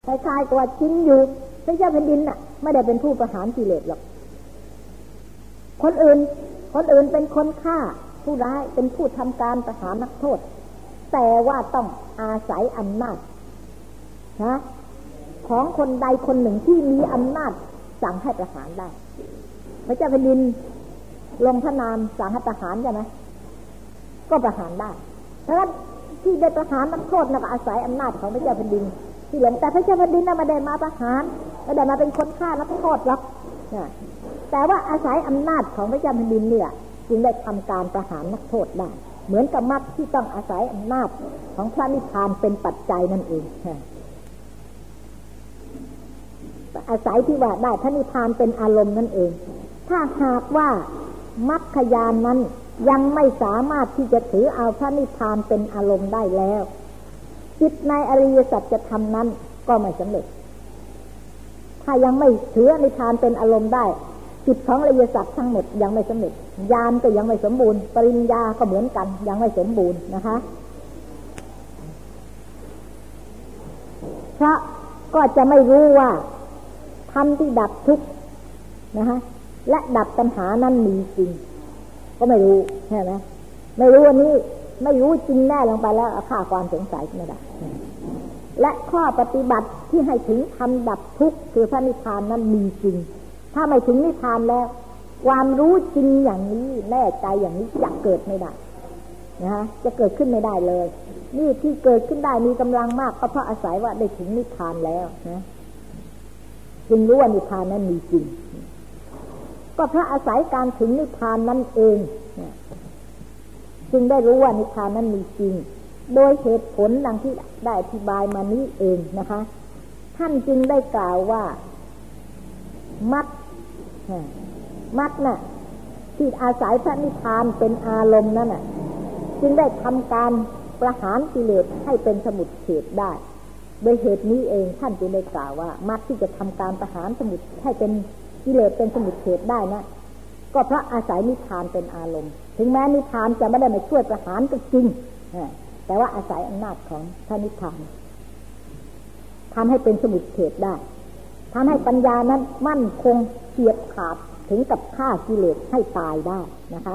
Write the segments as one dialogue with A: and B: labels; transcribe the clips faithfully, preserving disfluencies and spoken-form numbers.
A: คล้ายๆกับจริงอยู่พระเจ้าแผ่นดินน่ะไม่ได้เป็นผู้ประหารกิเลสหรอกคนอื่นคนอื่นเป็นคนฆ่าผู้ร้ายเป็นผู้ทำการประหารนักโทษแต่ว่าต้องอาศัยอำนาจนะของคนใดคนหนึ่งที่มีอำนาจสั่งให้ประหารได้พระเจ้าแผ่นดินลงพระนามสั่งให้ประหารใช่ไหมก็ประหารได้เพราะฉะนั้นที่ได้ประหารนักโทษน่ะอาศัยอำนาจของพระเจ้าแผ่นดินที่หลงแต่พระเจ้าแผ่นดินน่ะไม่ได้มาประหารไม่ได้มาเป็นคนฆ่านักโทษหรอกแต่ว่าอาศัยอำนาจของพระเจ้าแผ่นดินเนี่ยจึงได้ทำการประหารนักโทษได้เหมือนกับมรรคที่ต้องอาศัยอำนาจของพระนิพพานเป็นปัจจัยนั่นเองอาศัยที่ว่าได้พระนิพพานเป็นอารมณ์นั่นเองถ้าหากว่ามรรคญาณนั้นยังไม่สามารถที่จะถือเอาพระนิพพานเป็นอารมณ์ได้แล้วจิตในอริยสัจธรรมนั้นก็ไม่สำเร็จถ้ายังไม่ถือนิพพานเป็นอารมณ์ได้จิตของอริยสัจทั้งหมดยังไม่สำเร็จญาณก็ยังไม่สมบูรณ์ปริญญาก็เหมือนกันยังไม่สมบูรณ์นะคะเพราะก็จะไม่รู้ว่าธรรมที่ดับทุกข์นะคะและดับตัณหานั้นมีจริงก็ไม่รู้ใช่ไหมไม่รู้อันนี้ไม่รู้จริงแน่ลงไปแล้วฆ่าความสงสัยไม่ได้และข้อปฏิบัติที่ให้ถึงธรรมดับทุกข์คือพระนิพพานนั้นมีจริงถ้าไม่ถึงนิพพานแล้วความรู้จริงอย่างนี้แน่ใจอย่างนี้จะเกิดไม่ได้นะจะเกิดขึ้นไม่ได้เลยนี่ที่เกิดขึ้นได้มีกำลังมากก็เพราะอาศัยว่าได้ถึงนิพพานแล้วนะจึงรู้ว่านิพพานนั้นมีจริงก็เพราะอาศัยการถึงนิพพานนั่นเองจึงได้รู้ว่านิพพานนั้นมีจริงโดยเหตุผลดังที่ได้อธิบายมานี้เองนะคะท่านจึงได้กล่าวว่ามรรคมรรคน่ะที่อาศัยพระนิพพานเป็นอารมณ์นั่นน่ะจึงได้ทำการประหารกิเลสให้เป็นสมุทเฉทได้โดยเหตุนี้เองท่านจึงได้กล่าวว่ามรรคที่จะทำการประหารสมุทให้เป็นกิเลสเป็นสมุทเฉทได้นะก็เพราะอาศัยนิพพานเป็นอารมณ์ถึงแม้นิพพานจะไม่ได้มาช่วยประหารก็จริงแต่ว่าอาศัยอำนาจของพระนิพพานทำให้เป็นสมุทเฉทได้ทำให้ปัญญานั้นมั่นคงเฉียบขาดถึงกับฆ่ากิเลสให้ตายได้นะคะ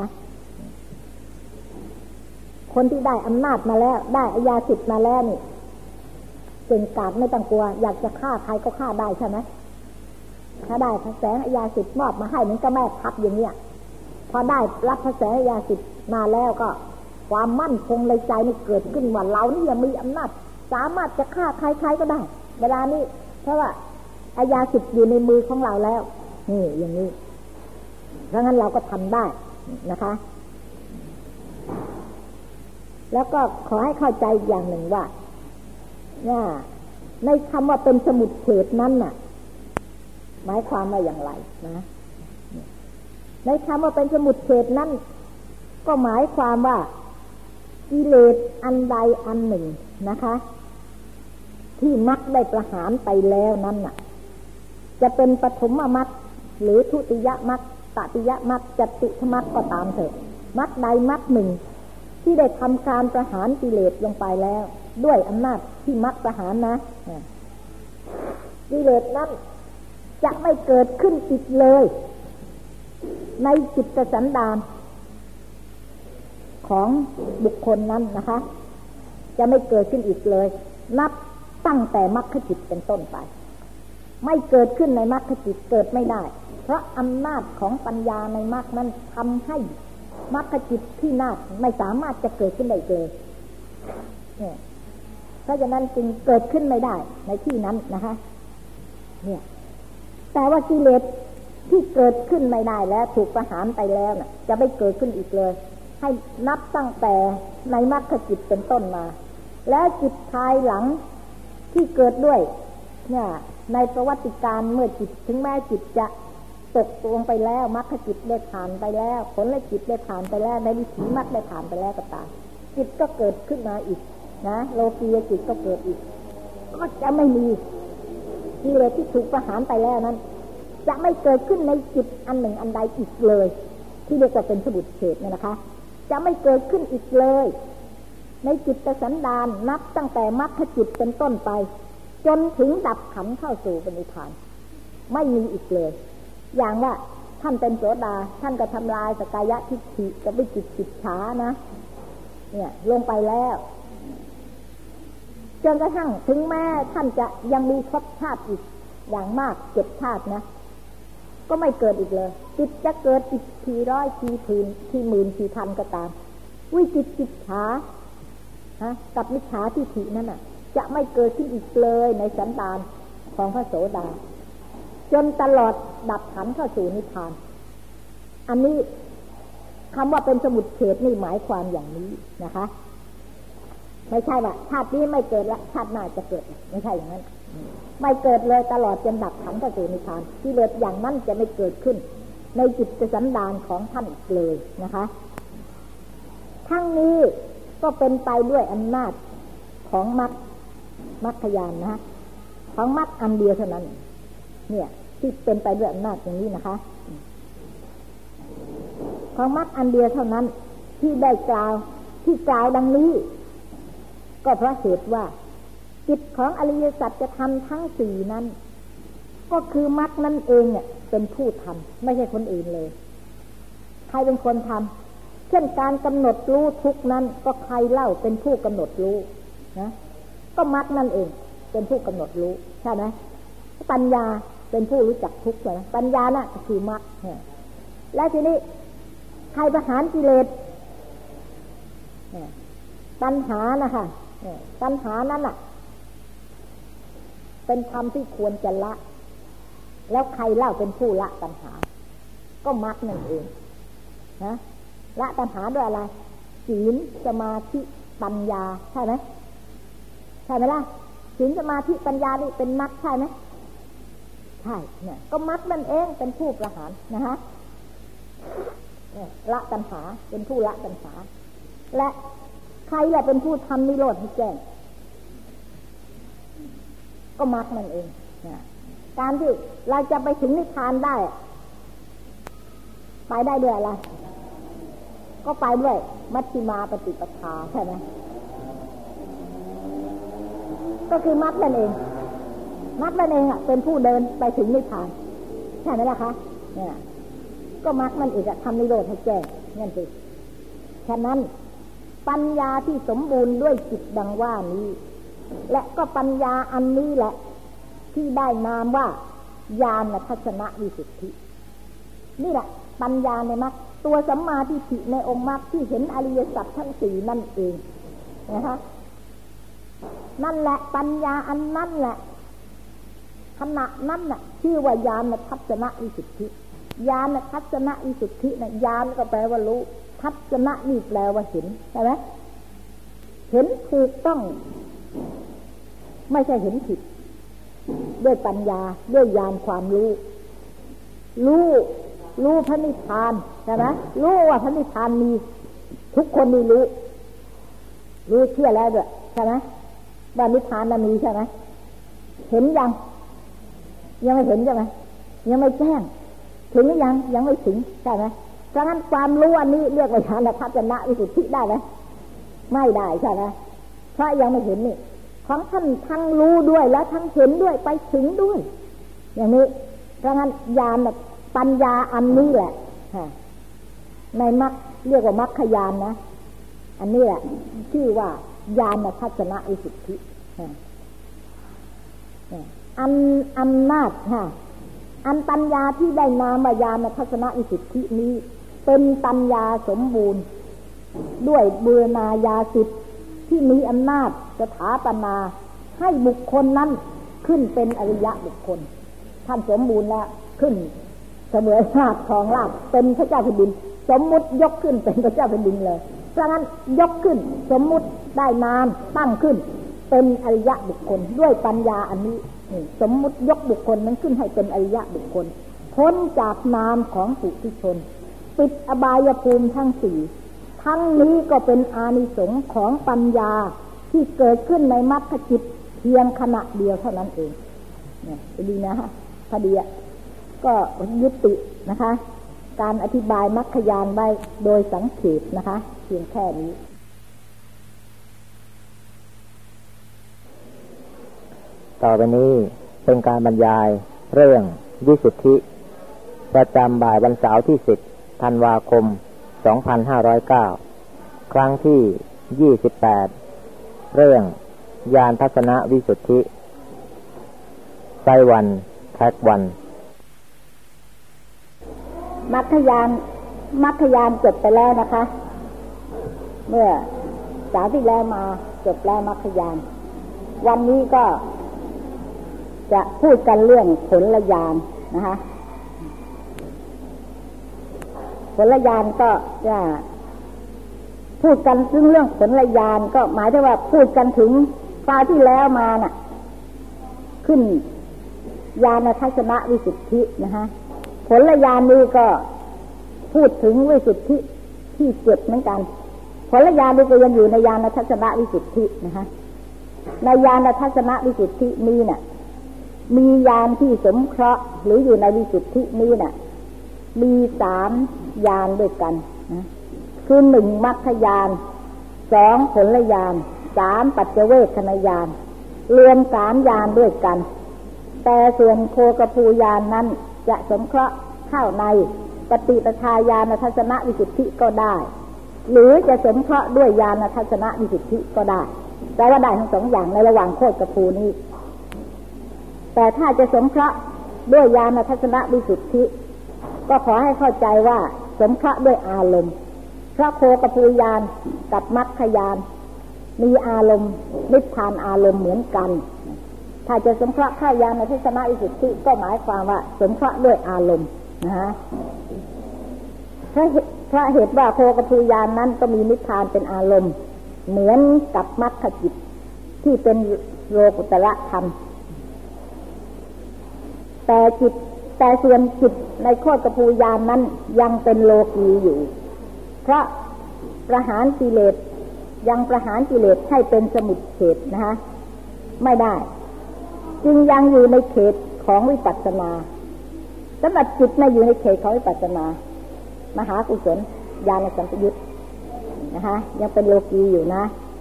A: คนที่ได้อำนาจมาแล้วได้อญาสิทธิ์มาแล้วนี่เก่งกาจไม่ต้องกลัวอยากจะฆ่าใครก็ฆ่าได้ใช่ไหมถ้าได้พระแสงอญาสิทธิ์มอบมาให้เหมือนกับแม่ทัพอย่างเนี้ยพอได้รับพระแสงอญาสิทธิ์มาแล้วก็ความมั่นคงในใจนี่เกิดขึ้นว่าเรานี่ยังมีอำนาจสามารถจะฆ่าใครๆก็ได้เวลานี้เพราะว่าอญาสิทธิ์อยู่ในมือของเราแล้วนี่อย่างนี้เพราะงั้นเราก็ทำได้นะคะแล้วก็ขอให้เข้าใจอย่างหนึ่งว่าเนี่ยในคำว่าเป็นสมุทเฉทนั้นน่ะหมายความว่าอย่างไรนะในคำว่าเป็นสมุทเฉทนั้นก็หมายความว่ากิเลสอันใดอันหนึ่งนะคะที่มรรคได้ประหารไปแล้วนั้นน่ะจะเป็นปฐมมรรคหรือทุติยมรรคตติยมรรคจตุตมรรคก็ตามเถอะมรรคใดมรรคหนึ่งที่ได้ทำการประหารกิเลสลงไปแล้วด้วยอำนาจที่มรรคประหารนะกิเลสนั้นจะไม่เกิดขึ้นอีกเลยในจิตสันดานของบุคคลนั้นนะคะจะไม่เกิดขึ้นอีกเลยนับตั้งแต่มรรคจิตเป็นต้นไปไม่เกิดขึ้นในมรรคจิตเกิดไม่ได้เพราะอำนาจของปัญญาในมรรคนั้นทำให้มรรคจิตที่นาฏไม่สามารถจะเกิดขึ้นได้เลยเนี่ยเพราะฉะนั้นจึงเกิดขึ้นไม่ได้ในที่นั้นนะคะเนี่ยแต่ว่ากิเลสที่เกิดขึ้นไม่ได้แล้วถูกประหารไปแล้วน่ะจะไม่เกิดขึ้นอีกเลยให้นับตั้งแต่ในมรรคจิตเป็นต้นมาแล้วจิตภายหลังที่เกิดด้วยเนี่ยในประวัติการเมื่อจิตถึงแม้จิตจะตกลงไปแล้วมรรคจิตได้ผ่านไปแล้วผลและจิตได้ผ่านไปแล้วในวิถีมรรคได้ผ่านไปแล้วก็ตามจิตก็เกิดขึ้นมาอีกนะโลกียจิตก็เกิดอีกก็จะไม่มีกิเลสที่ถูกประหารไปแล้วนั้นจะไม่เกิดขึ้นในจิตอันหนึ่งอันใดอีกเลยที่เรียกว่าเป็นสมุทเฉทเนี่ยนะคะจะไม่เกิดขึ้นอีกเลยในจิตสันดานนับตั้งแต่มรรคจิตเป็นต้นไปจจนถึงดับขันเข้าสู่ปณิพพานไม่มีอีกเลยอย่างว่าท่านเป็นโสดาท่านก็ทำลายสกายะทิฏฐิกับวิจิกิจฉานะเนี่ยลงไปแล้วจนกระทั่งถึงแม้ท่านจะยังมีภพชาติอีกอย่างมากเจ็ดชาตินะก็ไม่เกิดอีกเลยจิตจะเกิดอีกกี่ร้อยกี่พันกี่หมื่นกี่พันก็ตามวิจิกิจฉาฮะกับมิจฉาทิฏฐินั่นน่ะจะไม่เกิดขึ้นอีกเลยในสันดานของพระโสดาจนตลอดดับขันเข้าสู่นิพพานอันนี้คำว่าเป็นสมุจเฉทนี่หมายความอย่างนี้นะคะไม่ใช่ว่าชาตินี้ไม่เกิดละชาติหน้าจะเกิดไม่ใช่อย่างนั้นไม่เกิดเลยตลอดจนดับขันเข้าสู่นิพพานที่เหลืออย่างนั้นจะไม่เกิดขึ้นในจิตสันดานของท่านเลยนะคะทั้งนี้ก็เป็นไปด้วยอำนาจของมรรคมรรคญาณนะของมรรคอันเดียวเท่านั้นเนี่ยที่เป็นไปด้วยอำนาจอย่างนี้นะคะของมรรคอันเดียวเท่านั้นที่ได้กล่าวที่กล่าวดังนี้ก็เพราะเหตุว่าจิตของอริยสัจธรรมทั้งสี่นั้นก็คือมรรคนั่นเองเนี่ยเป็นผู้ทำไม่ใช่คนอื่นเลยใครเป็นคนทำเช่นการกำหนดรู้ทุกนั้นก็ใครเล่าเป็นผู้กำหนดรู้นะก็มรรคนั่นเองเป็นผู้กำหนดรู้ใช่ไหมปัญญาเป็นผู้รู้จักทุกข์ใช่ไหมปัญญาน่ะก็คือมรรคและทีนี้ใครประหารกิเลสปัญหานะคะปัญหานั้นน่ะเป็นธรรมที่ควรจะละแล้วใครเล่าเป็นผู้ละปัญหาก็มรรคนั่นเองนะละปัญหาด้วยอะไรศีลสมาธิปัญญาใช่ไหมใช่ไหมล่ะศีลสมาธิปัญญานี่เป็นมรรคใช่ไหมใช่เนี่ยก็มรรคนั่นเองเป็นผู้ประหารนะฮะละปัญหาเป็นผู้ละปัญหาและใครแหละเป็นผู้ทำนิโรธให้แจ้งก็มรรคนั่นเองนะการที่เราจะไปถึงนิพพานได้ไปได้ด้วยอะไรก็ไปด้วยมัชฌิมาปฏิปทาใช่ไหมก็คือมรรคนั่นเองมรรคนั่นเองอ่ะเป็นผู้เดินไปถึงนิพพานใช่ไหมล่ะคะเนี่ยก็มรรคนั่นเองอะทำนิโรธให้แจ้งนั่นสิฉะนั้นปัญญาที่สมบูรณ์ด้วยจิตดังว่านี้และก็ปัญญาอันนี้แหละที่ได้นามว่าญาณทัศนวิสุทธินี่แหละปัญญาในมรรคตัวสัมมาทิฏฐิในองค์มรรคที่เห็นอริยสัจทั้งสี่นั่นเองนะคะนั่นแหละปัญญาอันนั่นแหละขณะนั้นน่ะชื่อว่าญาณทัศนวิสุทธิญาณทัศนวิสุทธิน่ะญาณก็แปลว่ารู้ทัศนะนี่แปลว่าเห็นใช่ไหมเห็นถูกต้องไม่ใช่เห็นผิดด้วยปัญญาด้วยญาณความรู้รู้รู้พระนิพพานใช่ไหมรู้ว่าพระนิพพานมีทุกคนมีรู้รู้เชื่อแล้วด้วยใช่ไหมว่านิพพานน่ะมีใช่ไหมเห็นยังยังไม่เห็นใช่ไหมยังไม่แจ้งถึงหรือยังยังไม่ถึงใช่ไหมเพราะงั้นความรู้อันนี้เรียกว่าญาณทัศนวิสุทธิได้ไหมไม่ได้ใช่ไหมเพราะยังไม่เห็นนี่ของท่านทั้งรู้ด้วยและทั้งเห็นด้วยไปถึงด้วยอย่างนี้เพราะงั้นญาณปัญญาอันนี้แหละในมรรคเรียกว่ามรรคญาณนะอันนี้แหละชื่อว่าญาณทัศนวิสุทธิอันอำนาจค่ะอันปัญญาที่ได้นามว่าญาณทัศนวิสุทธินี้เป็นปัญญาสมบูรณ์ด้วยบูรณาญาสิทธิ์ที่มีอำนาจสถาปนาให้บุคคลนั้นขึ้นเป็นอริยะบุคคลท่านสมบูรณ์แล้วขึ้นเสมอราชของราชเป็นพระเจ้าแผ่นดินสมมุติยกขึ้นเป็นพระเจ้าแผ่นดินเลยเพราะงั้นยกขึ้นสมมุติได้นามตั้งขึ้นเป็นอริยะบุคคลด้วยปัญญาอันนี้สมมุติยกบุคคลนั้นขึ้นให้เป็นอริยะบุคคลพ้นจากนามของปุถุชนปิดอบายภูมิทั้งสี่ทั้งนี้ก็เป็นอานิสงส์ของปัญญาที่เกิดขึ้นในมรรคจิตเพียงขณะเดียวเท่านั้นเองเนี่ยดีนะฮะพอดีอ่ะก็ยุตินะคะการอธิบายมรรคญาณไว้โดยสังเขปนะคะเพียงแค่นี้
B: ต่อไปนี้เป็นการบรรยายเรื่องวิสุทธิประจำบ่ายวันเสาร์ที่สิบธันวาคมสองพันห้าร้อยเก้าครั้งที่ยี่สิบแปดเรื่องญาณทัศนวิสุทธิไต้หวันแคกวัน
A: มัคคยานมัคคยานจบไปแล้วนะคะเมื่อสาวที่แล้วมาจบแล้วมัคคยานวันนี้ก็จะพูดกันเรื่องผลญาณนะคะผลญาณก็จะพูดกันถึงเรื่องผลญาณก็หมายถึงว่าพูดกันถึงคราวที่แล้วมาน่ะขึ้นญาณทัศนวิสุทธินะคะผลญาณนี้ก็พูดถึงวิสุทธิที่เจ็ดเหมือนกันผลญาณนี้ก็ยังอยู่ในญาณทัศนวิสุทธินะคะในญาณทัศนวิสุทธินี้น่ะมีญาณที่สมเคราะห์หรืออยู่ในวิสุทธินี้น่ะมีสามญาณด้วยกันนะคือหนึ่งมรรคญาณสองผลญาณสามปัจเจเวคขณญาณรวมสามญาณด้วยกันแต่ส่วนโคกภูญาณนั้นจะสมเคราะห์เข้าในปฏิปทาญาณทัศนวิสุทธิก็ได้หรือจะสมเคราะห์ด้วยญาณทัศนวิสุทธิก็ได้แต่ว่าได้ทั้งสองอย่างในระหว่างโคกภูนี้แต่ถ้าจะสมเคราะห์ด้วยญาณทัศนวิสุทธิก็ขอให้เข้าใจว่าสมเคราะห์ด้วยอารมณ์เพราะโคกภูญาณกับมรรคญาณมีอารมณ์นิพพานอารมณ์เหมือนกันถ้าจะสมเคราะห์เข้าญาณทัศนวิสุทธิก็หมายความว่าสมเคราะห์ด้วยอารมณ์นะฮะเพราะเพราะเหตุว่าโคกภูญาณนั้นก็มีนิพพานเป็นอารมณ์เหมือนกับมรรคจิตที่เป็นโลกุตระธรรมแต่จิตแต่ส่วนจิตในโคตรภูญาณนั้นยังเป็นโลกีอยู่เพราะประหารกิเลสยังประหารกิเลสให้เป็นสมุจเฉทนะคะไม่ได้จึงยังอยู่ในเขตของวิปัสสนาสำหรับจิตไม่อยู่ในเขตของวิปัสสนามหากุศลญาณสัมปยุตนะคะยังเป็นโลกีอยู่นะ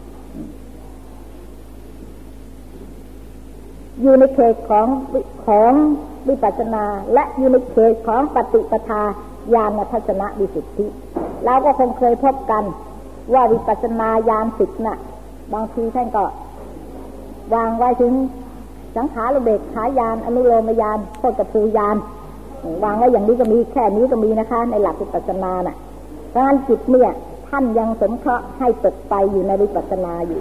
A: อยู่ในเขตของของวิปัสสนาและอยู่ในเขตของปฏิปทาญาณทัศนวิสุทธิเราก็คงเคยพบกันว่าวิปัสสนาญาณสิบน่ะบางทีท่านก็วางไว้ถึงสังขารอุเบกขาญาณอนุโลมญาณโคตภูญาณวางไว้อย่างนี้ก็มีแค่นี้ก็มีนะคะในหลักวิปัสสนาน่ะเพราะฉะนั้นจิตเนี่ยท่านยังสมเคราะห์ให้ตกไปอยู่ในวิปัสสนาอยู่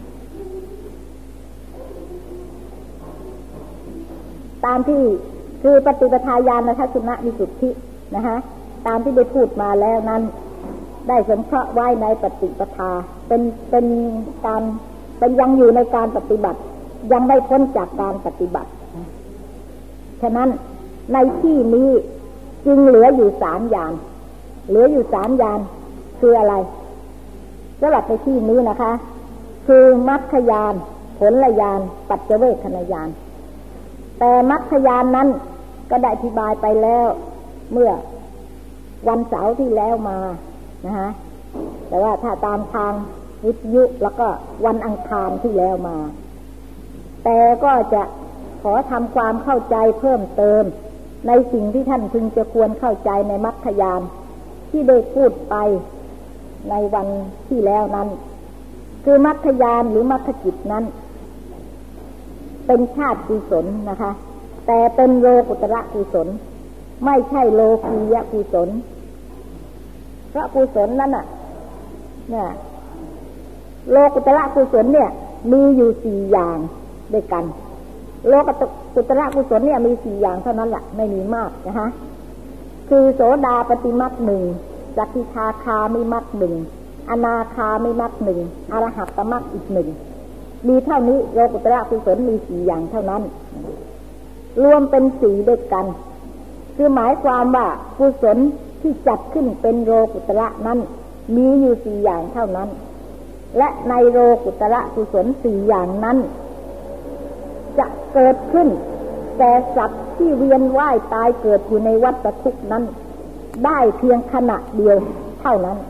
A: ตามที่คือปฏิปทาญาณทัศนวิสุทธินะคะตามที่ได้พูดมาแล้วนั้นได้สมเคราะห์ไว้ในปฏิปทาเป็นเป็นการเป็นยังอยู่ในการปฏิบัติยังไม่พ้นจากการปฏิบัติฉะนั้นในที่นี้จึงเหลืออยู่สามญาณเหลืออยู่สามญาณคืออะไรสำหรับในที่นี้นะคะคือมรรคญาณผลญาณปัจเจเวคขณญาณแต่มรรคญาณนั้นก็ได้อธิบายไปแล้วเมื่อวันเสาร์ที่แล้วมานะคะแต่ว่าถ้าตามทางวิทยุแล้วก็วันอังคารที่แล้วมาแต่ก็จะขอทำความเข้าใจเพิ่มเติมในสิ่งที่ท่านพึงจะควรเข้าใจในมรรคญาณที่ได้พูดไปในวันที่แล้วนั้นคือมรรคญาณหรือมรรคจิตนั้นเป็นชาติกุศลนะคะแต่เป็นโลกุตระกุศลไม่ใช่โลกียกุศลเพราะกุศลนั้นน่ะเนี่ยโลกุตระกุศลเนี่ยมีอยู่สี่อย่างด้วยกันโลกุตระกุศลเนี่ยมีสี่อย่างเท่านั้นแหละไม่มีมากนะคะคือโสดาปัตติมรรคหนึ่งสกิทาคามิมรรคหนึ่งอนาคามิมรรคหนึ่งอรหัตตมรรคอีกหนึ่งมีเท่านี้โลกุตระกุศลมีสี่อย่างเท่านั้นรวมเป็นสี่ด้วยกันคือหมายความว่ากุศลที่จัดขึ้นเป็นโลกุตระนั้นมีอยู่สี่อย่างเท่านั้นและในโลกุตระกุศลสี่อย่างนั้นจะเกิดขึ้นแก่สัตว์ที่เวียนว่ายตายเกิดอยู่ในวัฏทุกข์นั้นได้เพียงขณะเดียวเท่านั้น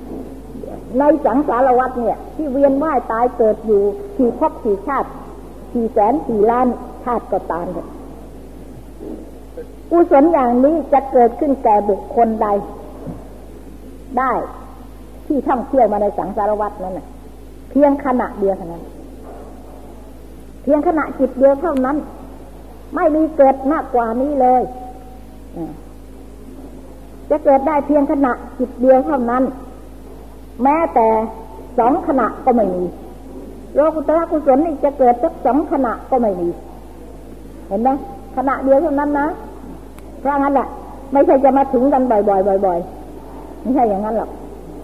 A: ในสังสารวัฏเนี่ยที่เวียนว่ายตายเกิดอยู่กี่ภพกี่ชาติสี่แสนสี่ล้านชาติก็ตามเถอะกุศลอย่างนี้จะเกิดขึ้นแก่บุคคลใดได้ที่ท่องเที่ยวมาในสังสารวัฏนั้นน่ะเพียงขณะเดียวเท่านั้นเพียงขณะจิตเดียวเท่านั้นไม่มีเกิดมากกว่านี้เลยจะเกิดได้เพียงขณะจิตเดียวเท่านั้นแม้แต่สองขณะก็ไม่มีโลกุตระกุศลนี่จะเกิดสักสองขณะก็ไม่มีเห็นไหมขณะเดียวเท่านั้นนะเพราะงั้นแหละไม่ใช่จะมาถึงกันบ่อยๆบ่อยๆไม่ใช่อย่างนั้นหรอก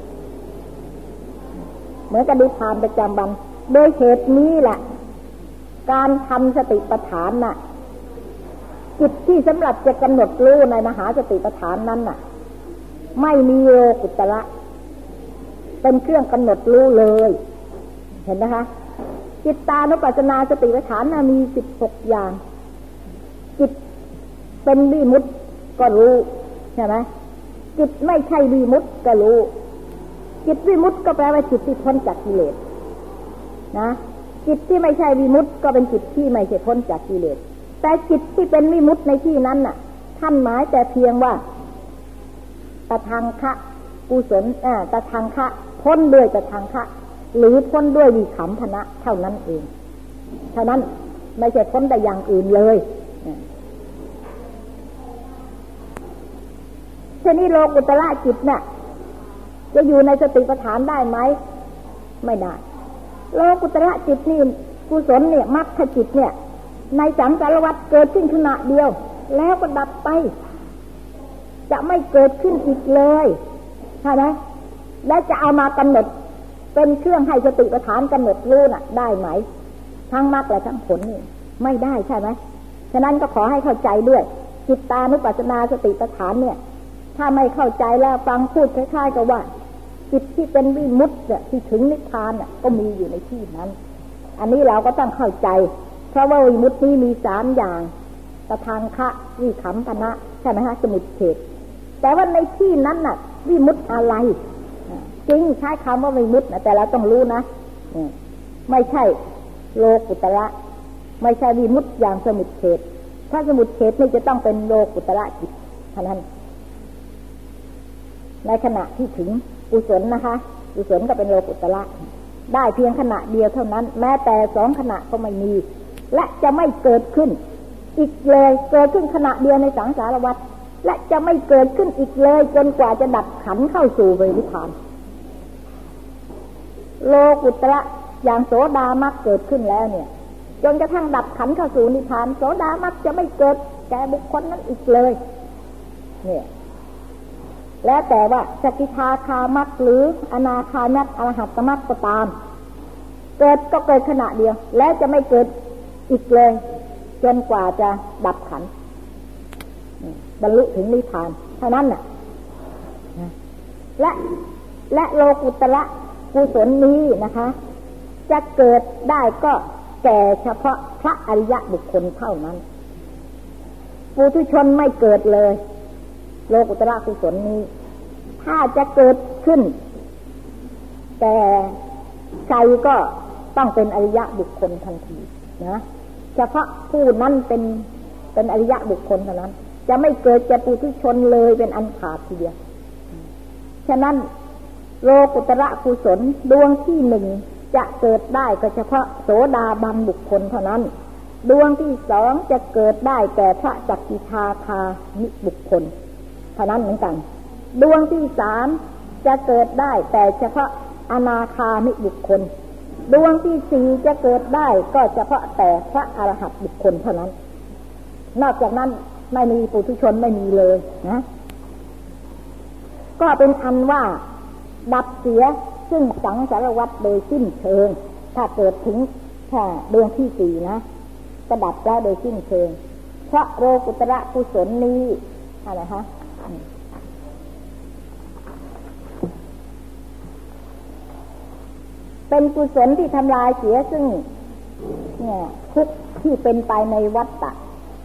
A: เหมือนกับนิพพานประจำวันโดยเหตุนี้แหละการทำสติปัฏฐานน่ะจิตที่สำหรับจะกำหนดรู้ในมหาสติปัฏฐานนั้นน่ะไม่มีโลกุตระเป็นเครื่องกำหนดรู้เลยเห็นนะคะจิตตานุปัสสนาสติปัฏฐานน่ะมีสิบหกอย่างจิตเป็นวิมุตติก็รู้ใช่ไหมจิตไม่ใช่วิมุตติก็รู้จิตวิมุตติก็แปลว่าจิตที่พ้นจากกิเลสนะจิตที่ไม่ใช่วิมุตติก็เป็นจิตที่ไม่ใช่พ้นจากกิเลสแต่จิตที่เป็นวิมุตติในที่นั้นน่ะท่านหมายแต่เพียงว่าตทังคะกุศลอ่าตทังคะพ้นด้วยตทังคะหรือพ้นด้วยวิคัมภนะเท่านั้นเองเท่านั้นไม่ใช่พ้นแต่อย่างอื่นเลยเช่นนี้โลกุตระจิตน่ะจะอยู่ในสติปัฏฐานได้ไหมไม่ได้โลกุตระจิตนี่กุศลเนี่ยมรรคจิตเนี่ยในสังสารวัฏเกิดขึ้นขณะเดียวแล้วก็ดับไปจะไม่เกิดขึ้นอีกเลยใช่ไหมและจะเอามากำหนดเป็นเครื่องให้สติปัฏฐานกำหนดรู้น่ะได้ไหมทั้งมรรคและทั้งผลนี่ไม่ได้ใช่ไหมฉะนั้นก็ขอให้เข้าใจด้วยจิตตานุปัสสนาสติปัฏฐานเนี่ยถ้าไม่เข้าใจแล้วฟังพูดคล้ายๆกับว่าจิตที่เป็นวิมุตติที่ถึงนิพพานน่ะก็มีอยู่ในที่นั้นอันนี้เราก็ต้องเข้าใจเพราะว่าวิมุตตินี้มีสามอย่างตทังคะวิคัมภนะใช่ไหมฮะสมุจเฉทแต่ว่าในที่นั้นน่ะวิมุตติอะไรจริงใช้คำว่าวิมุตตินะแต่เราต้องรู้นะไม่ใช่โลกุตระไม่ใช่วิมุตติอย่างสมุจเฉทถ้าสมุจเฉทนี่จะต้องเป็นโลกุตระจิตเท่านั้นในขณะที่ถึงกุศลนะคะกุศลก็เป็นโลกุตระได้เพียงขณะเดียวเท่านั้นแม้แต่สองขณะก็ไม่มีและจะไม่เกิดขึ้นอีกเลยเกิดขึ้นขณะเดียวในสังสารวัฏและจะไม่เกิดขึ้นอีกเลยจนกว่าจะดับขันธ์เข้าสู่นิพพานโลกุตระอย่างโสดามรรคเกิดขึ้นแล้วเนี่ยจนกระทั่งดับขันธ์เข้าสู่นิพพานโสดามรรคจะไม่เกิดแก่บุคคลนั้นอีกเลยเนี่ยแล้วแต่ว่าสกิทาคามรรคหรืออนาคามรรคอรหัตตมรรคก็ตามเกิดก็เกิดขณะเดียวแล้วจะไม่เกิดอีกเลยจนกว่าจะดับขันธ์บรรลุถึงนิพพานเท่านั้นน่ะและและโลกุตระกุศลนี้นะคะจะเกิดได้ก็แก่เฉพาะพระอริยบุคคลเท่านั้นปุถุชนไม่เกิดเลยโลกุตระกุศลนี้ถ้าจะเกิดขึ้นแต่ใจก็ต้องเป็นอริยบุคคลทันทีนะเฉพาะผู้นั้นเป็นเป็นอริยบุคคลเท่านั้นจะไม่เกิดแก่ปุถุชนเลยเป็นอันขาดทีเดียวฉะนั้นโลกุตระกุศลดวงที่หนึ่งจะเกิดได้ก็เฉพาะโสดาบันบุคคลเท่านั้นดวงที่สองจะเกิดได้แก่พระสกิทาคามิบุคคลเท่านั้นเหมือนกันดวงที่สามจะเกิดได้แต่เฉพาะอนาคามิบุคคลดวงที่สี่จะเกิดได้ก็เฉพาะแต่พระอรหันต์บุคคลเท่านั้นนอกจากนั้นไม่มีปุถุชนไม่มีเลยนะก็เป็นอันว่าดับเสียซึ่งสังสารวัฏโดยสิ้นเชิงถ้าเกิดถึงแค่ดวงที่สี่นะก็ดับแล้วโดยสิ้นเชิงเพราะโลกุตระกุศลนี้อะไรคะเป็นกุศลที่ทำลายเสียซึ่งเนี่ยทุกข์ที่เป็นไปในวัฏฏะ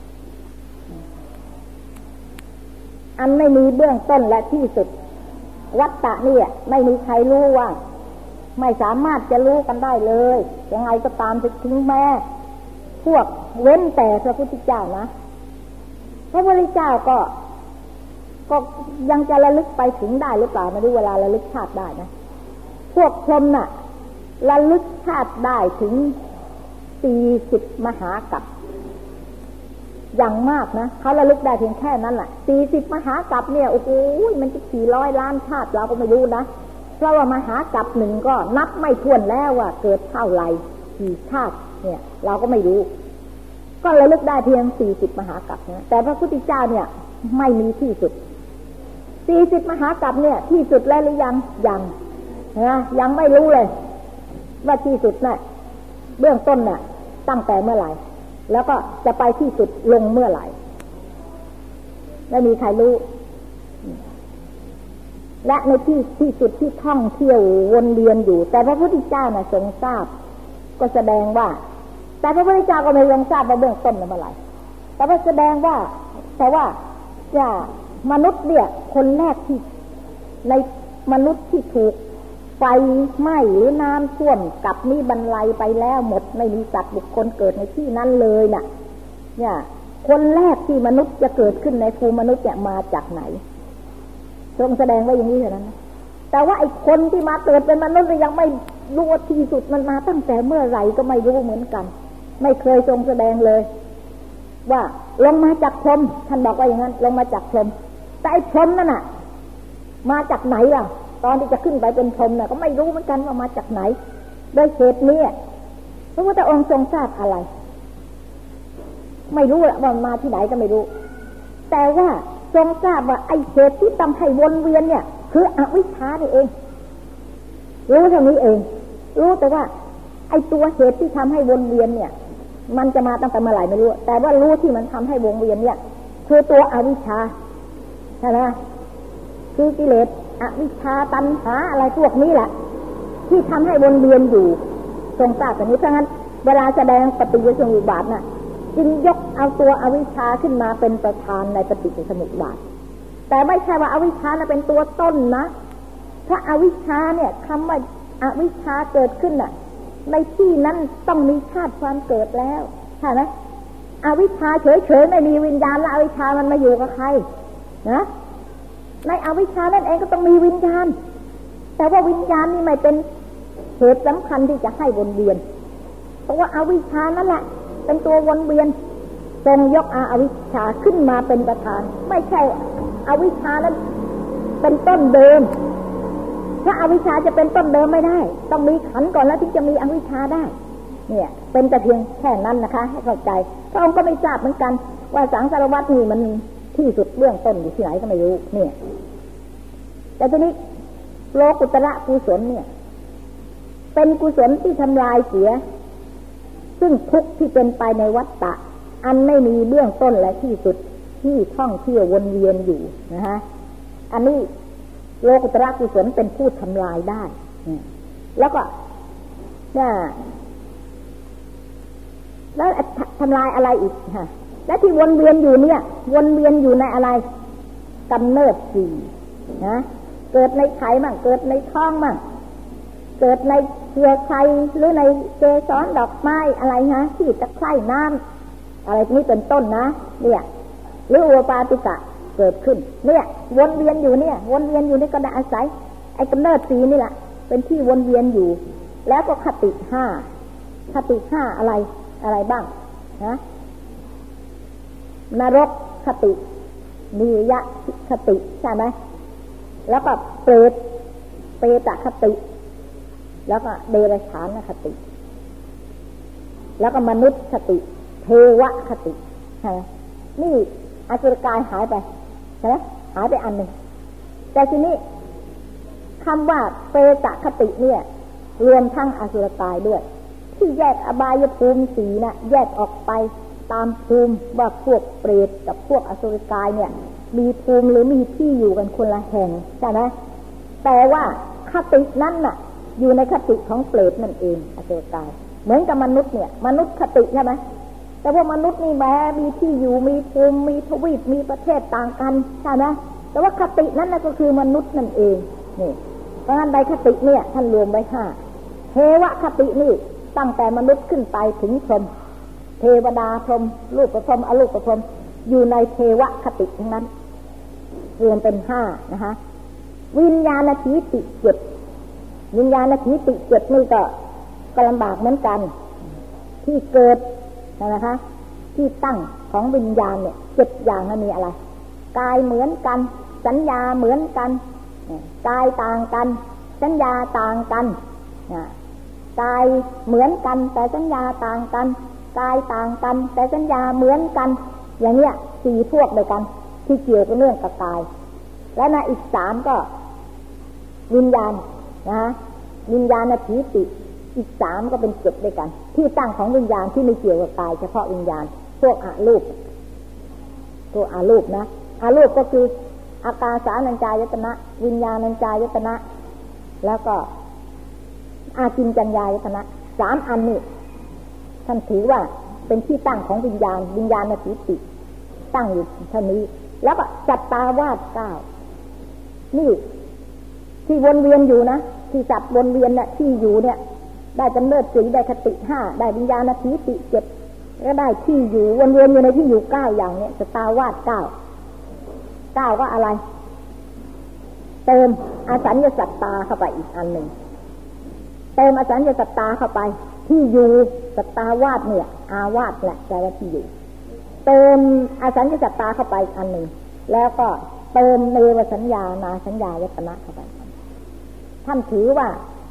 A: อันไม่มีเบื้องต้นและที่สุดวัฏฏะนี่ไม่มีใครรู้ว่าไม่สามารถจะรู้กันได้เลยยังไงก็ตามถึงแม้พวกเว้นแต่พระพุทธเจ้านะพระพุทธเจ้าก็ก็ยังจะระลึกไปถึงได้หรือเปล่าไม่รู้เวลาระลึกชาติได้นะพวกพรหมน่ะระลึกชาติได้ถึงสี่สิบมหากัปอย่างมากนะเขาระลึกได้เพียงแค่นั้นแหละสี่สิบมหากัปเนี่ยโอ้โหมันจะกี่ร้อยล้านชาติเราก็ไม่รู้นะเพราะว่ามหากัปหนึ่งก็นับไม่ถ้วนแล้วว่าเกิดเท่าไหร่กี่ชาติเนี่ยเราก็ไม่รู้ก็ระลึกได้เพียงสี่สิบมหากัปนะแต่พระพุทธเจ้าเนี่ยไม่มีที่สุดสี่สิบมหากัปเนี่ยที่สุดแล้วหรือยังยังนะยังไม่รู้เลยว่าที่สุดน่ะเบื้องต้นน่ะตั้งแต่เมื่อไหร่แล้วก็จะไปที่สุดลงเมื่อไหร่ไม่มีใครรู้และในที่ที่สุดที่ท่องเที่ยววนเวียนอยู่แต่พระพุทธเจ้าน่ะทรงทราบก็แสดงว่าแต่พระพุทธเจ้าก็ไม่ทรงทราบว่าเบื้องต้นเมื่อไหร่แต่ว่าแสดงว่าแต่ว่าจะมนุษย์เนี่ยคนแรกที่ในมนุษย์ที่ถูกไฟไหม้หรือน้ำท่วมกับนี้บรรลัยไปแล้วหมดไม่มีสัตว์บุคคลเกิดในที่นั้นเลยน่ะเนี่ยคนแรกที่มนุษย์จะเกิดขึ้นในภูมิมนุษย์เนี่ยมาจากไหนทรงแสดงไว้อย่างนี้เท่านั้นแต่ว่าไอ้คนที่มาเกิดเป็นมนุษย์ยังไม่รู้ว่าที่สุดมันมาตั้งแต่เมื่อไหร่ก็ไม่รู้เหมือนกันไม่เคยทรงแสดงเลยว่าลงมาจากพรหมท่านบอกว่าอย่างนั้นลงมาจากพรหมแต่ไอ้พรหมนั่นน่ะมาจากไหนล่ะตอนที่จะขึ้นไปเป็นพรหมน่ะก็ไม่รู้เหมือนกันว่ามาจากไหนโดยเหตุนี้พระพุทธองค์ทรงทราบอะไรไม่รู้ละว่ามาที่ไหนก็ไม่รู้แต่ว่าทรงทราบว่าไอ้เหตุที่ทำให้วนเวียนเนี่ยคืออวิชชานี่เองรู้เท่านี้เองรู้แต่ว่าไอ้ตัวเหตุที่ทำให้วนเวียนเนี่ยมันจะมาตั้งแต่เมื่อไหร่ไม่รู้แต่ว่ารู้ที่มันทำให้วงเวียนเนี่ยคือตัวอวิชชาใช่ไหมคือกิเลสอวิชชาตัณหาอะไรพวกนี้แหละที่ทำให้วนเวียนอยู่ทรงทราบแบบนี้เพราะงั้นเวลาแสดงปฏิจจสมุปบาทน่ะจึงยกเอาตัวอวิชชาขึ้นมาเป็นประธานในปฏิจจสมุปบาทแต่ไม่ใช่ว่าอวิชชาน่ะเป็นตัวต้นนะถ้าอวิชชาเนี่ยคำว่าอวิชชาเกิดขึ้นน่ะในที่นั้นต้องมีชาติความเกิดแล้วใช่ไหมอวิชชาเฉยๆไม่มีวิญญาณแล้วอวิชชามันมาอยู่กับใครนะในอวิชชานั่นเองก็ต้องมีวิญญาณแต่ว่าวิญญาณนี่ไม่เป็นเหตุสำคัญที่จะให้วนเวียนเพราะว่าอวิชชานั่นแหละเป็นตัววนเวียนทรงยกอาอวิชชาขึ้นมาเป็นประธานไม่ใช่อวิชชานั้นเป็นต้นเดิมถ้าอวิชชาจะเป็นต้นเดิมไม่ได้ต้องมีขันธ์ก่อนแล้วถึงจะมีอวิชชาได้เนี่ยเป็นแต่เพียงแค่นั้นนะคะให้เข้าใจพระองค์ก็ไม่ทราบเหมือนกันว่าสังสารวัฏนี่มันที่สุดเบื้องต้นอยู่ที่ไหนก็ไม่รู้เนี่ยแต่ทีนี้โลกุตระกุศลเนี่ยเป็นกุศลที่ทำลายเสียซึ่งทุกข์ที่เป็นไปในวัฏฏะอันไม่มีเบื้องต้นและที่สุดที่ท่องเที่ยววนเวียนอยู่นะฮะอันนี้โลกุตระกุศลเป็นผู้ทำลายได้แล้วก็เนี่ยแล้วทำลายอะไรอีกฮะและที่วนเวียนอยู่เนี่ยวนเวียนอยู่ในอะไรกำเนิดสี่นะเกิดในไข่มั่งเกิดในท้องมั่งเกิดในเครือไข่หรือในเกสรดอกไม้อะไรฮะที่ตะไคร่น้ำอะไรนี้เป็นต้นนะเนี่ยหรืออุปาติกะเกิดขึ้นเนี่ยวนเวียนอยู่เนี่ยวนเวียนอยู่นี่ก็ได้อาศัยไอ้กำเนิดสีนี่แหละเป็นที่วนเวียนอยู่แล้วก็คติห้าคติห้าอะไรอะไรบ้างนะนรกคตินิยะคติใช่ไหมแล้วก็เปรตเปรตคติแล้วก็เดรัจฉานคติแล้วก็มนุษย์คติเทวคติใช่ไหมนี่อสุรกายหายไปใช่ไหมหายไปอันหนึ่งแต่ทีนี้คำว่าเปรตคติเนี่ยรวมทั้งอสุรกายด้วยที่แยกอบายภูมิสีน่ะแยกออกไปตามภูมิว่าพวกเปรตกับพวกอสุรกายเนี่ยมีภูมิหรือมีที่อยู่กันคนละแห่งใช่ไหมแต่ว่าคตินั้นน่ะอยู่ในคติของเปรตนั่นเองอสุรกายเหมือนกับมนุษย์เนี่ยมนุษย์คติใช่ไหมแต่ว่ามนุษย์นี่แม้มีที่อยู่มีภูมิมีทวีปมีประเทศต่างกันใช่ไหมแต่ว่าคตินั้นน่ะก็คือมนุษย์นั่นเองนี่เพราะฉะนั้นในคติเนี่ยท่านรวมไว้ห้าเทวคตินี่ตั้งแต่มนุษย์ขึ้นไปถึงพรหมเทวดาพรหมรูปพรหมอรูปพรหมอยู่ในเทวคติทั้งนั้นรวมเป็นห้านะคะวิญญาณทิฏฐิเจ็ดวิญญาณทิฏฐิเจ็ดนี่ก็ก็ลำบากเหมือนกันที่เกิดนะคะที่ตั้งของวิญญาณเนี่ยเจ็ดอย่างนั้นมีอะไรกายเหมือนกันสัญญาเหมือนกันกายต่างกันสัญญาต่างกันกายเหมือนกันแต่สัญญาต่างกันกายต่างกันแต่สัญญาเหมือนกันอย่างเนี้ยสี่พวกด้วยกันที่เกี่ยวกับเรื่องกับกายและในอีกสามก็วิญญาณนะวิญญาณทิฏฐิอีกสามก็เป็นเจ็ดด้วยกันที่ตั้งของวิญญาณที่ไม่เกี่ยวกับกายเฉพาะวิญญาณพวกอรูปตัวอรูปนะอรูปก็คืออากาสานัญจายตนะวิญญาณัญจายตนะแล้วก็อากิญจัญญายตนะสามอันนี้ท่านถือว่าเป็นที่ตั้งของวิญญาณวิญญาณทิฏฐิตั้งอยู่เท่านี้แล้วก็สัตตาวาสเก้านี่ที่วนเวียนอยู่นะที่สัตว์วนเวียนเนี่ยที่อยู่เนี่ยได้กำเนิดสีได้คติห้าได้วิญญาณทิฏฐิเจ็ดแล้วได้ที่อยู่วนเวียนอยู่ในที่อยู่เก้าอย่างเนี่ยสัตตาวาสเก้าเก้าก็อะไรเติมอสัญญสัตตาเข้าไปอีกอันหนึ่งเติมอสัญญสัตตาเข้าไปที่อยู่สัตตาวาสเนี่ยอาวาสแหละแปลว่าที่อยู่เติมอสัญญสัตตาเข้าไปอันหนึ่งแล้วก็เติมเนวสัญญานาสัญญายตนะเข้าไปท่านถือว่า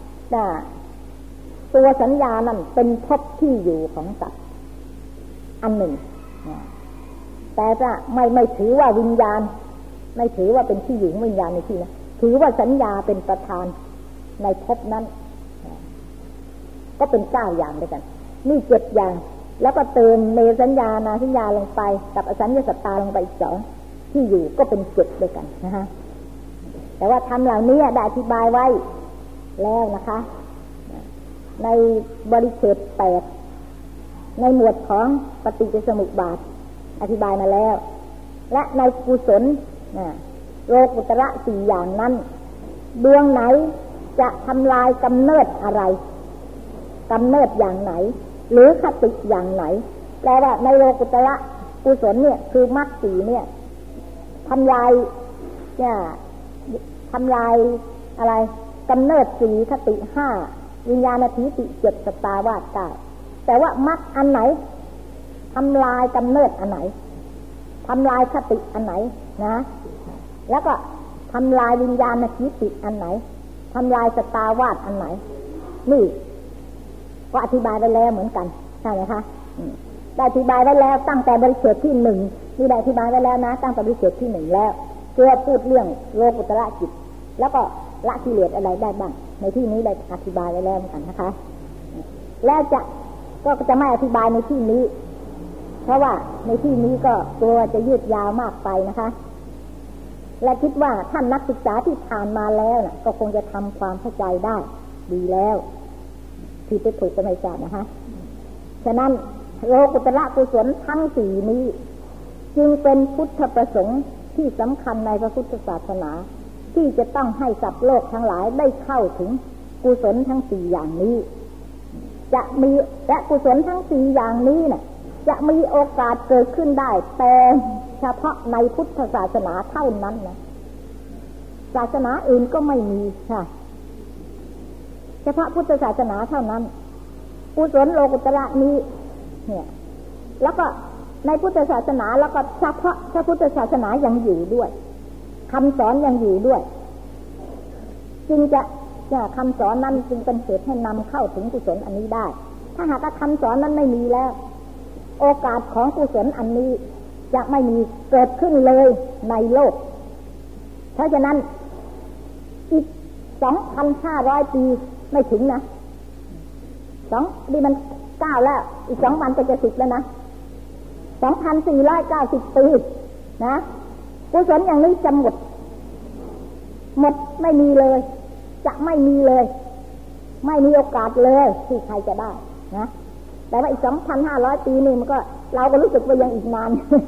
A: ตัวสัญญานั้นเป็นภพที่อยู่ของสัตว์อันหนึ่งแต่จะไม่ไม่ถือว่าวิญญาณไม่ถือว่าเป็นที่อยู่วิญญาณในที่นั้นถือว่าสัญญาเป็นประธานในภพนั้นก็เป็นเก้าอย่างด้วยกันนี่เจ็ดอย่างแล้วก็เติมเนสัญญานาสัญญาลงไปกับอสัญญสัตตาลงไปอีกสองที่อยู่ก็เป็นเจ็ดด้วยกันนะฮะแต่ว่าทำเหล่านี้ได้อธิบายไว้แล้วนะคะในบริเขตแปดในหมวดของปฏิจจสมุปบาทอธิบายมาแล้วและในกุศลโลกุตระสี่อย่างนั้นดวงไหนจะทำลายกำเนิดอะไรกำเนิดอย่างไหนหรือคติอย่างไหนแปลว่าในโลกุตระกุศลเนี่ยคือมรรคสี่เนี่ยทำลายเนี่ยทำลายอะไรกำเนิดสี่คติห้าวิญญาณทิฏฐิเจ็ดสัตตาวาสเก้าแต่ว่ามรรคอันไหนทำลายกำเนิดอันไหนทำลายคติอันไหนนะแล้วก็ทำลายวิญญาณทิฏฐิอันไหนทำลายสัตตาวาสอันไหนนี่ก็อธิบายไปแล้วเหมือนกันใช่ไหมคะได้อธิบายไว้แล้วตั้งแต่บริเขตที่หนึ่งนี่ได้อธิบายไว้แล้วนะตั้งแต่บริเขตที่หนึ่งแล้วเพื่อพูดเรื่องโลกุตระจิตแล้วก็ละกิเลสอะไรได้บ้างในที่นี้ได้อธิบายไว้แล้วเหมือนกันนะคะแล้วจะก็จะไม่อธิบายในที่นี้เพราะว่าในที่นี้ก็ตัวจะยืดยาวมากไปนะคะและคิดว่าท่านนักศึกษาที่ผ่านมาแล้วน่ะก็คงจะทำความเข้าใจได้ดีแล้วที่จะถูกก็ไม่ทราบนะคะฉะนั้นโลกุตระกุศลทั้งสี่นี้จึงเป็นพุทธประสงค์ที่สำคัญในพระพุทธศาสนาที่จะต้องให้สัตว์โลกทั้งหลายได้เข้าถึงกุศลทั้งสี่อย่างนี้จะมีและกุศลทั้งสี่อย่างนี้เนี่ยจะมีโอกาสเกิดขึ้นได้แต่เฉพาะในพุทธศาสนาเท่านั้นนะศาสนาอื่นก็ไม่มีค่ะเฉพาะพุทธศาสนาเท่านั้นกุศลโลกุตระนี้เนี่ยแล้วก็ในพุทธศาสนาแล้วก็เฉพาะพระพุทธศาสนายังอยู่ด้วยคำสอนยังอยู่ด้วยจึงจะเนี่ยคำสอนนั้นจึงเป็นเหตุให้นำเข้าถึงกุศลอันนี้ได้ถ้าหากว่าคำสอนนั้นไม่มีแล้วโอกาสของกุศลอันนี้จะไม่มีเกิดขึ้นเลยในโลกเพราะฉะนั้นอีก สองพันห้าร้อย ปีไม่ถึงนะสองนี่มันเก้าแล้วอีกสองวันก็จะสิบแล้วนะสองพันสี่ร้อยเก้าสิบ ปีนะกุศลอย่างนี้จะหมดหมดไม่มีเลยจะไม่มีเลยไม่มีโอกาสเลยที่ใครจะได้นะแต่ว่าอีก สองพันห้าร้อย ปีนี่มันก็เราก็รู้สึกว่ายังอีกนาน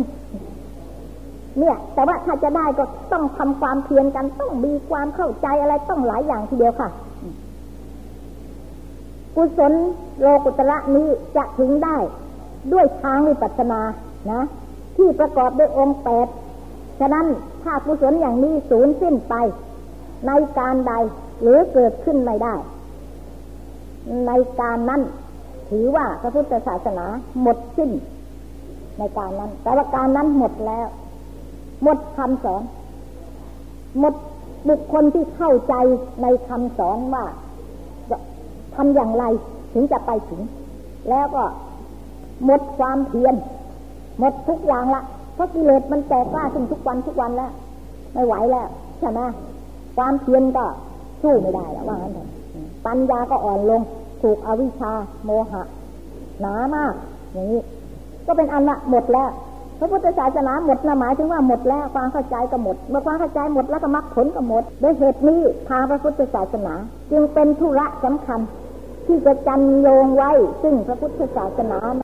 A: เนี่ยแต่ว่าถ้าจะได้ก็ต้องทำความเพียรกันต้องมีความเข้าใจอะไรต้องหลายอย่างทีเดียวค่ะกุศลโลกุตระนี้จะถึงได้ด้วยทางวิปัสสนานะที่ประกอบด้วยองค์แปดฉะนั้นถ้ากุศลอย่างนี้สูญสิ้นไปในการใดหรือเกิดขึ้นไม่ได้ในการนั้นถือว่าพระพุทธศาสนาหมดสิ้นในการนั้นแต่ว่าการนั้นหมดแล้วหมดคำสอนหมดบุคคลที่เข้าใจในคำสอนว่าทำอย่างไรถึงจะไปถึงแล้วก็หมดความเพียรหมดทุกอย่างละเพราะกิเลสมันแก่กล้าขึ้นทุกวันทุกวันแล้วไม่ไหวแล้วใช่ไหมความเพียรก็สู้ไม่ได้แล้วว่างั้นเถอะปัญญาก็อ่อนลงถูกอวิชชาโมหะหนามากอย่างนี้ก็เป็นอันละหมดแล้วพระพุทธศาสนาหมดนะหมายถึงว่าหมดแล้วความเข้าใจก็หมดเมื่อความเข้าใจหมดแล้วก็มรรคผลก็หมดด้วยเหตุนี้ทางพระพุทธศาสนาจึงเป็นธุระสำคัญที่จะจันโยงไว้ซึ่งพระพุทธศาสนา